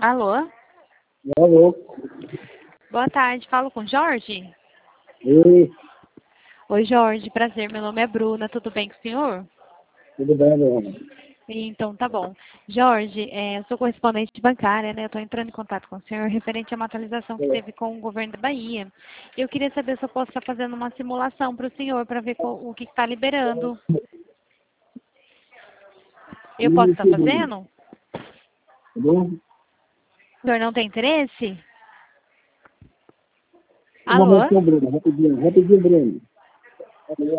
Alô? Alô? Boa tarde, falo com Jorge? Oi, Oi, Jorge, prazer, meu nome é Bruna, tudo bem com o senhor? tudo bem, Bruna? Então, tá bom. Jorge, eu sou correspondente bancária, né? Eu estou entrando em contato com o senhor referente a uma atualização que teve com o governo da Bahia. Eu queria saber se eu posso estar fazendo uma simulação para o senhor, para ver o que está liberando. Eu posso estar Isso, Bruna. fazendo? Tá bom? O senhor não tem interesse? Um momento, Alô? Bruna, rapidinho, Bruna.